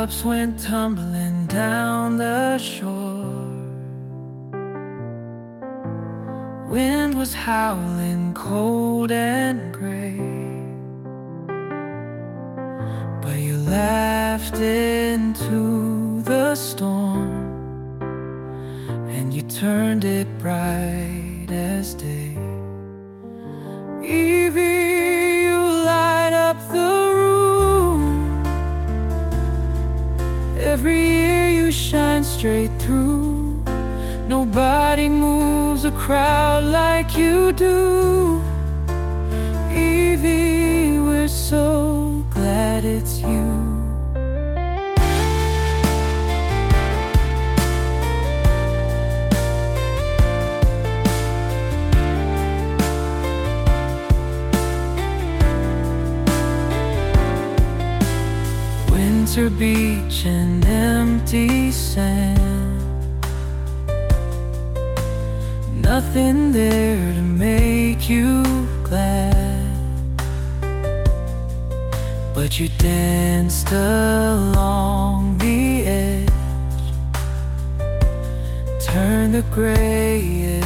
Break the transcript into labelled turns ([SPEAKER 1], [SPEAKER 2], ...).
[SPEAKER 1] teardrops went tumbling down the shore. Wind was howling cold and gray, but you laughed into the storm, and you turned it bright as day. Evie, you light up the room. Every year you shine straight through. Nobody moves a crowd like you do. Evie, we're so glad it's you. Winter beach and empty sand, nothing there to make you glad, but you danced along the edge, turned the gray